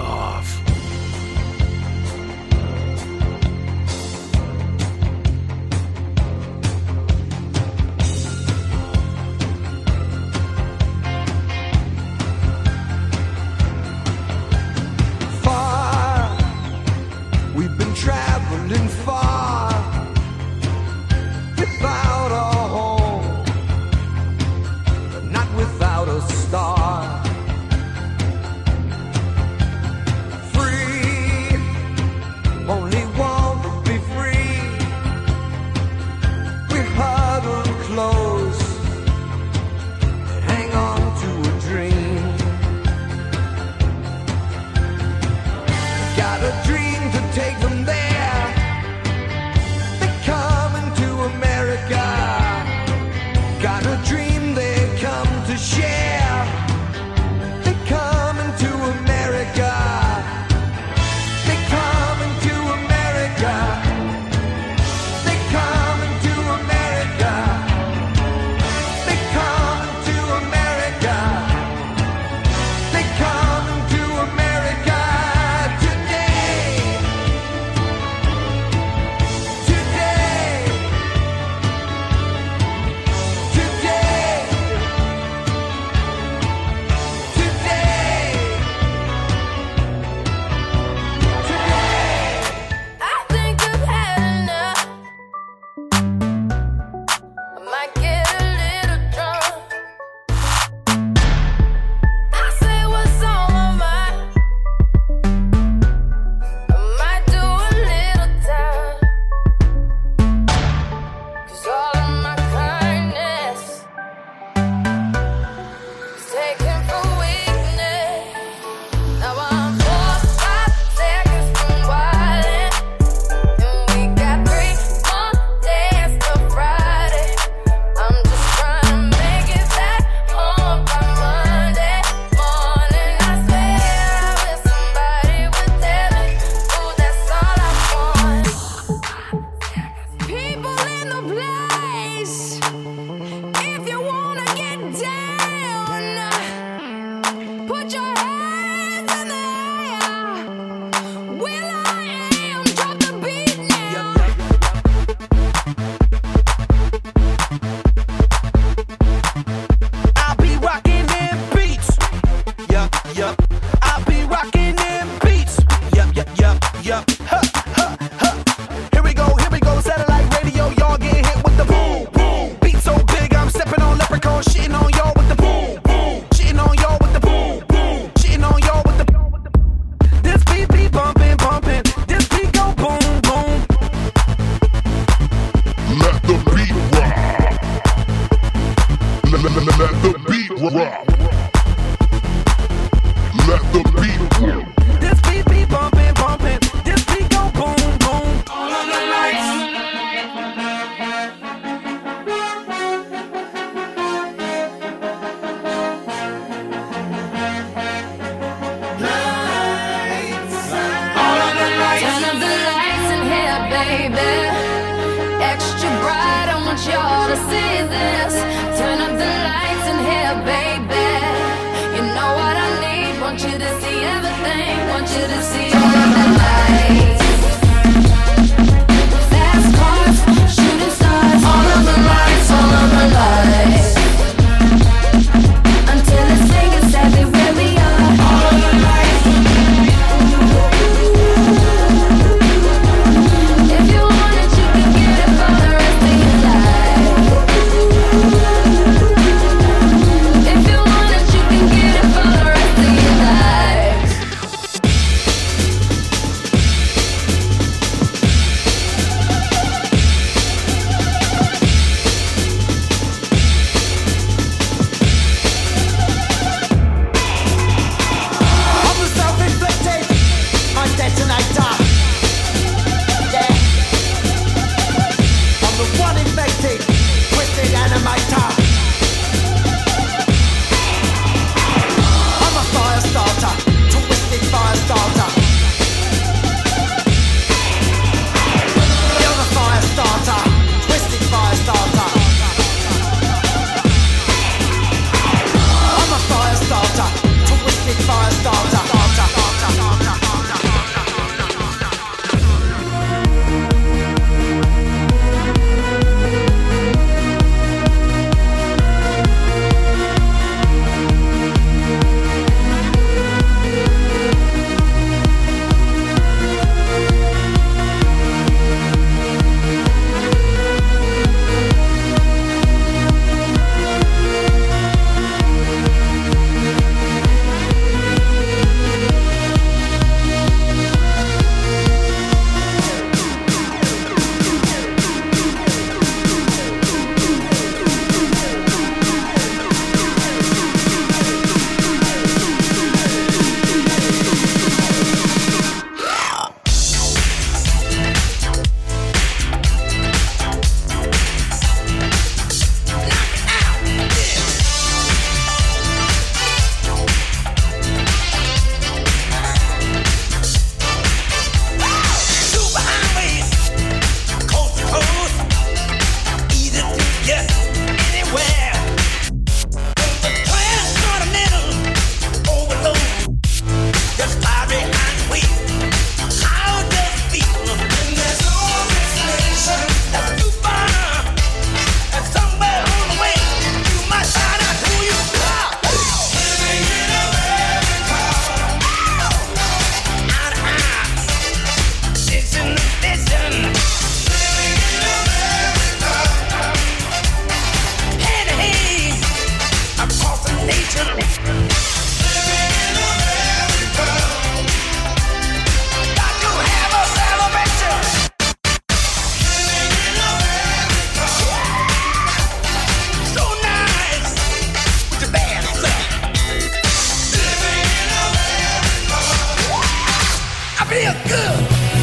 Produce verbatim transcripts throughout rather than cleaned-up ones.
off. Far, we've been traveling far without a home, but not without a star. Free, only want to be free. We huddle close and hang on to a dream. Got a dream to take them there. They're coming to America. Got a dream they come to share. They're coming to America. They're coming to America. They're coming to America. They're coming to America. They're coming to America today. Today. Today. Today. Today. I think I've had enough. I might get a little drunk. I say what's on my mind. I might do a little time. 'Cause all of my kindness is taken for weakness. Now I'm four, five seconds from wildin', and we got three more days till Friday. I'm just trying to make it back home by Monday morning. I swear I wish somebody would tell me, ooh, that's all I want. People in the place, if you wanna get down, put your hands in the air. Will I am, drop the beat now. I'll be rocking them beats. Yup, yup. I'll be rocking them beats. Yup, yup, yup, yup. Huh, huh, huh. Here we go, here we go. Satellite radio, y'all get hit with the boom, boom. Beat so big, I'm stepping on leprechaun, shitting on y'all with the boom, boom. Shitting on y'all with the boom, boom. Shitting on y'all with the. This beat be bumping, bumping. This beat go boom, boom. Let the beat rock. Let, let, let, let the beat rock. Let the beat rock. This beat be bumping, bumping. This beat go boom, boom. All of the lights. All of the lights. Turn up the lights in here, baby. Extra bright, I want y'all to see this. Turn up the lights in here, baby. You know what I need. Want you to see everything. Want you to see all of the lights. Fast cars, shooting stars. All of the lights, all of the lights. Until it's saying exactly where we are. All of the lights. If you want it, you can get it for the rest of your life. If you want it, you can get it for the rest of your life. feel good.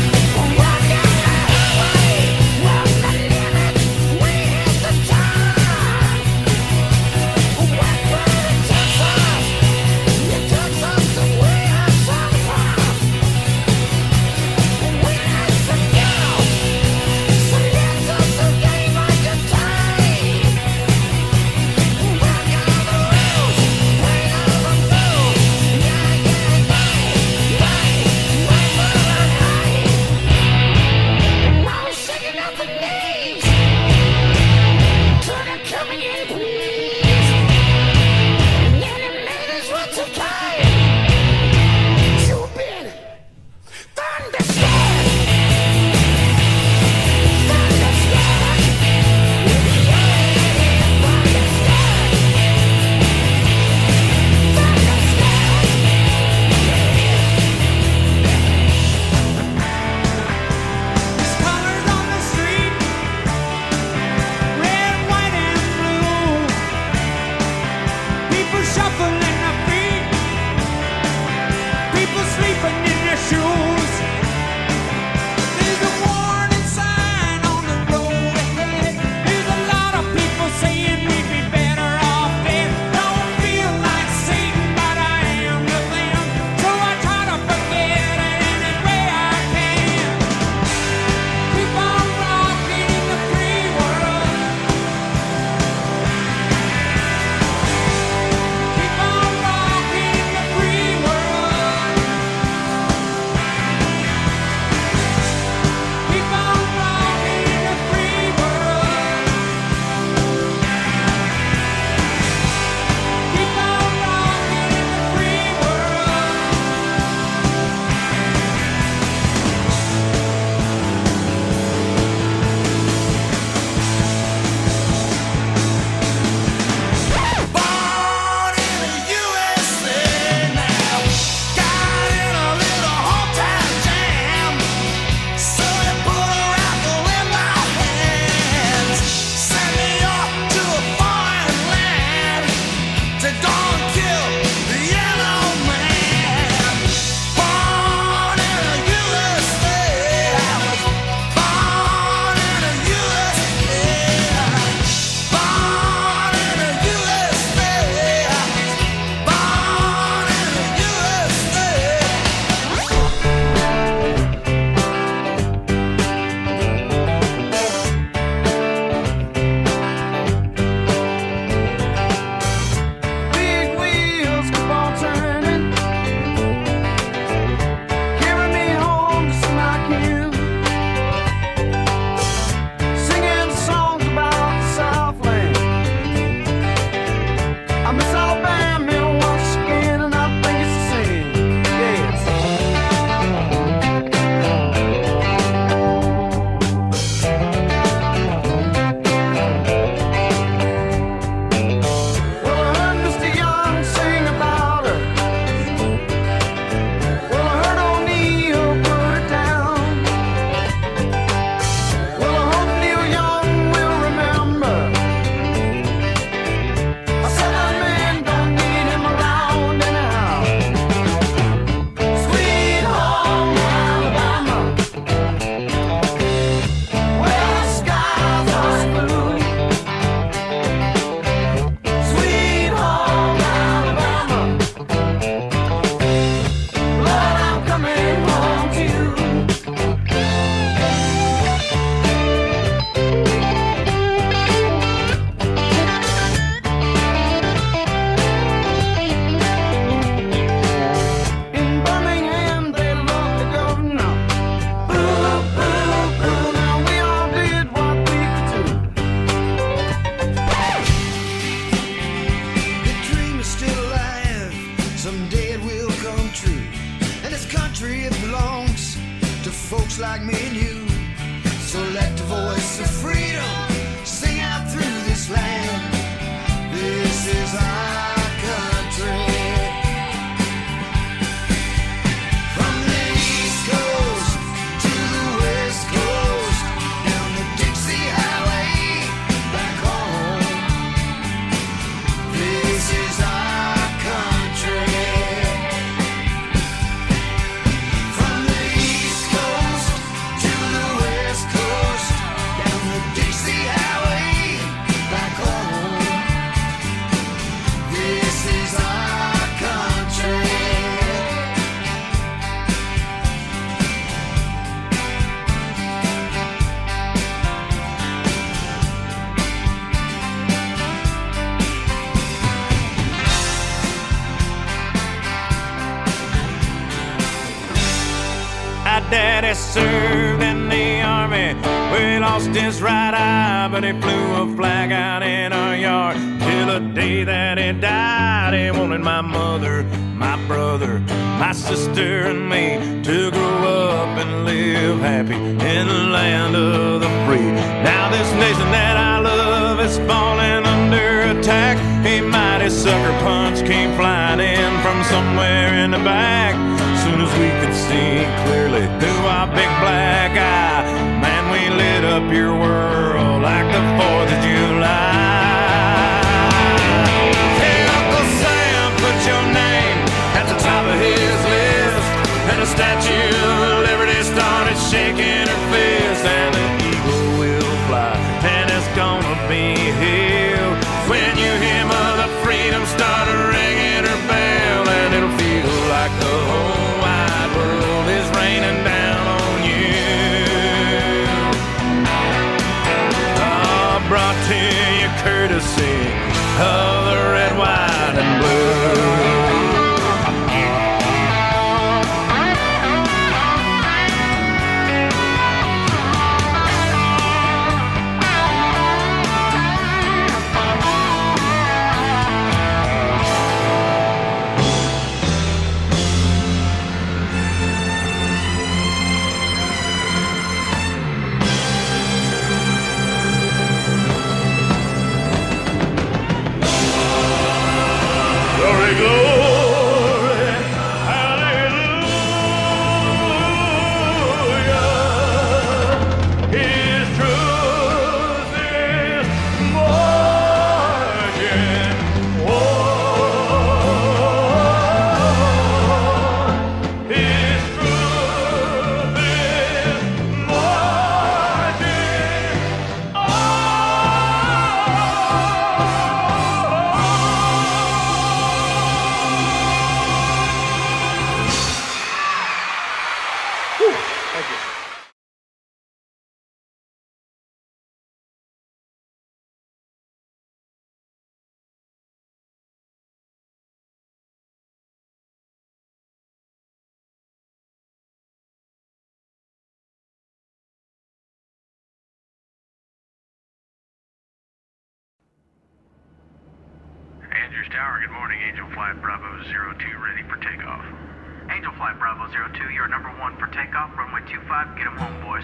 like me and you. So let the voice of freedom sing out through this land. This is our country. From the East Coast to the West Coast, down the Dixie Highway back home. This is our country. From the daddy served in the army. Well, he lost his right eye, but he flew a flag out in our yard. Till the day that he died, he wanted my mother, my brother, my sister, and me to grow up and live happy in the land of the free. Now this nation that I love is falling under attack. A mighty sucker punch came flying in from somewhere in the back. Soon as we could see clearly through our big black eye, man, we lit up your world like the fourth of July. Hey, Uncle Sam, put your name at the top of his list, and the Statue of Liberty started shaking her fist, and the eagle will fly, and it's gonna be here when you hear Mother Freedom start ringing her bell, and it'll feel like the whole wide world is raining down on you. Oh, brought to you courtesy of the red, white, and blue. Andrews Tower, good morning. Angel Flight Bravo zero two ready for takeoff. Angel Flight Bravo zero two, you're number one for takeoff. Runway two five, get them home, boys.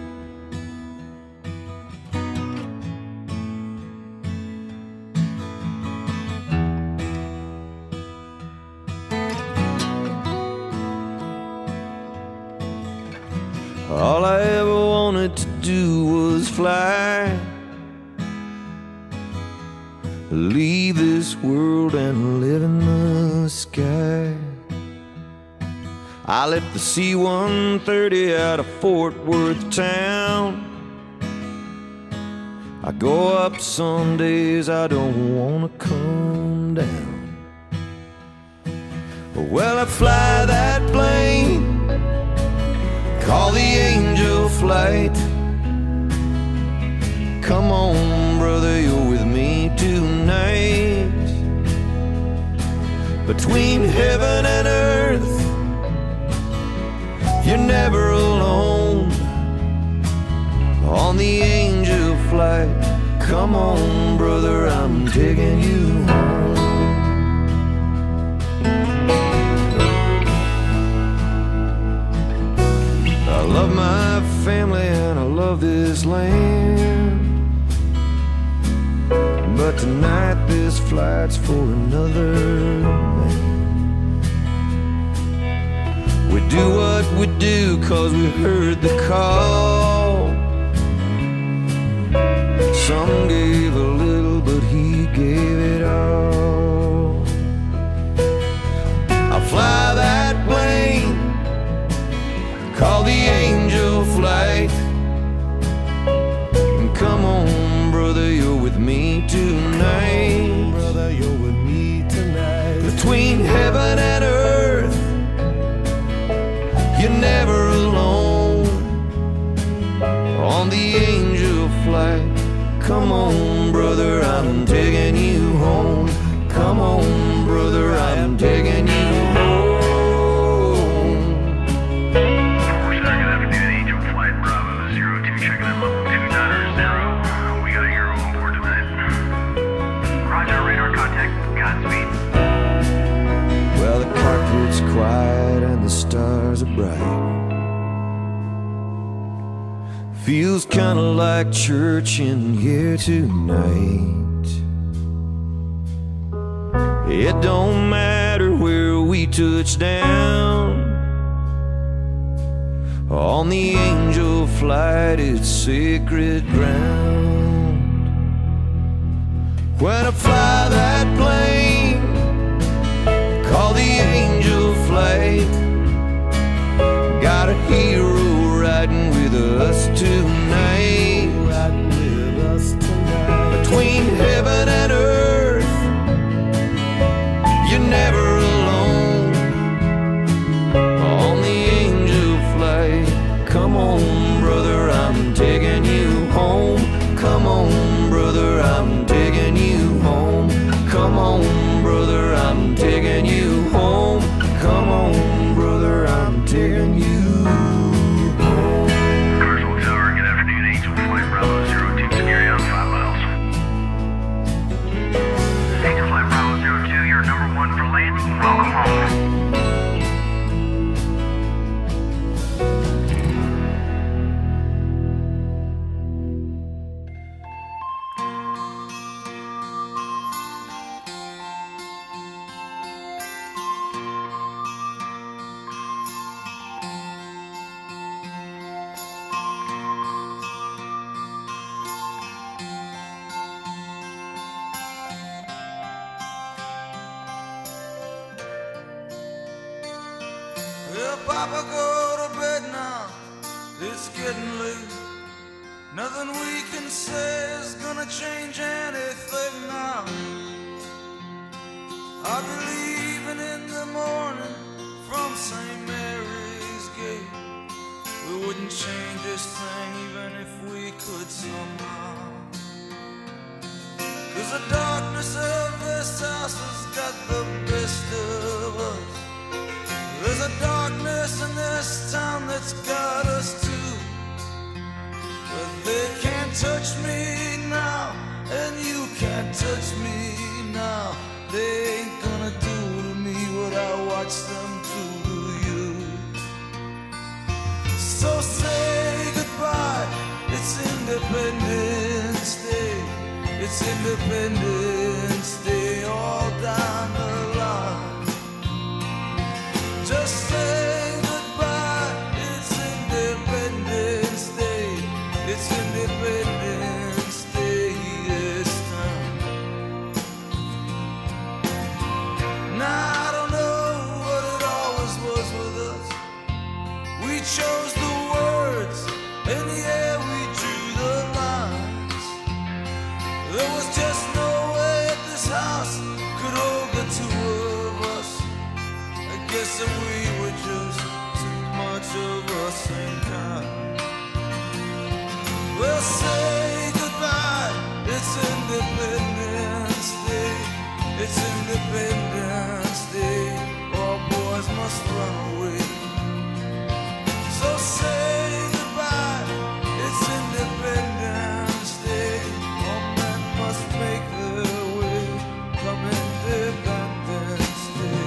All I ever wanted to do was fly, leave this world and live in the sky. I left the C one thirty out of Fort Worth town. I go up some days, I don't wanna come down. Well, I fly that plane, call the Angel Flight. Come on, brother, you're with me tonight. Between heaven and earth, you're never alone. On the Angel Flight, come on, brother, I'm taking you home. I love my family and I love this land, but tonight this flight's for another man. We do what we do cause we heard the call. Some gave a little, but he gave it all. I'll fly that plane, call the Angel Flight. And come on, brother, you're with me tonight. Brother, you're with me tonight. Between heaven and earth, you're never alone. On the Angel Flight, come on, brother, I'm taking you home. Come on, brother, I'm taking you home. Four seconds. are bright. Feels kinda like church in here tonight. It don't matter where we touch down. On the angel flight, it's sacred ground. When I fly that plane, call the angel flight. Got a hero riding with us tonight. Riding with us tonight. Between heaven and earth, you're never alone. On the angel flight, come on, brother, I'm taking you home. Come on, brother, I'm taking you home. Come on, brother, I'm taking you home. Come on, brother, I'm taking you home. Commercial Tower, good afternoon. Angel Flight Bravo zero two, security on five miles. Angel Flight Bravo zero two, you're number one for landing. Welcome home. Well, Papa, go to bed now. It's getting late. Nothing we can say is gonna change anything now. I'll be leaving in the morning from Saint Mary's Gate. We wouldn't change this thing even if we could somehow. 'Cause the darkness of this house has got the best of us. There's a darkness in this town that's got us too. But they can't touch me now, and you can't touch me now. They ain't gonna do to me what I watch them do to you. So say goodbye, it's Independence Day. It's Independence Day all down the line. Just say goodbye, it's Independence Day. It's Independence Day this time. Now I don't know what it always was with us. We chose the words, and yeah, we drew the lines. There was just no way this house could hold the two of us. I guess that we were just too much of a same kind. Well, say goodbye, it's Independence Day. It's Independence Day. All boys must run away. So say goodbye, it's Independence Day. All men must make their way. Come Independence Day.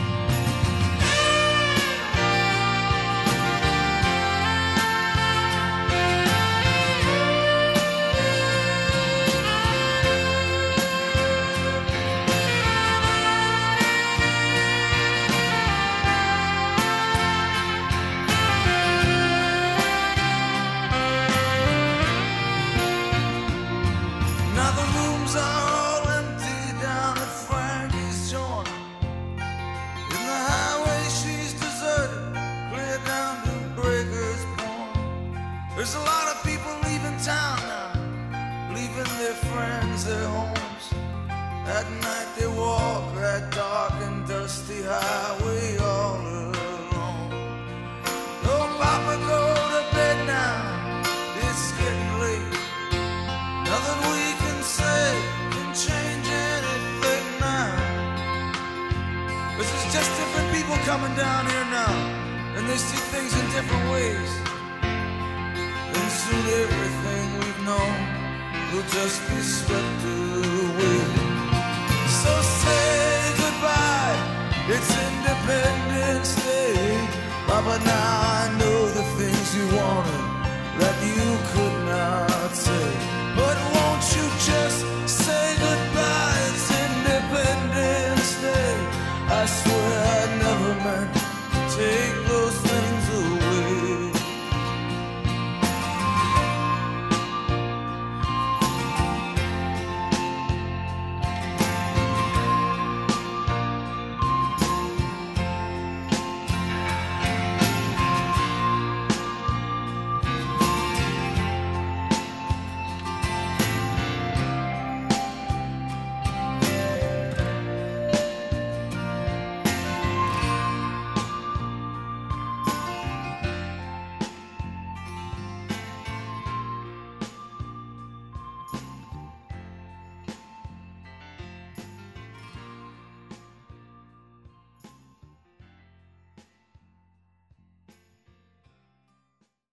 Now the rooms are all empty down at Frankie's joint. In the highway she's deserted, clear down to Breaker's Point. There's a lot of people leaving town now, leaving their friends, their homes. At night they walk that dark and dusty highway all alone. Oh, Papa, go to bed now, it's getting late. Nothing we can say can change anything now. 'Cause it's just different people coming down here now, and they see things in different ways. And soon everything we've known will just be swept away. So say goodbye, it's Independence Day. Papa, but now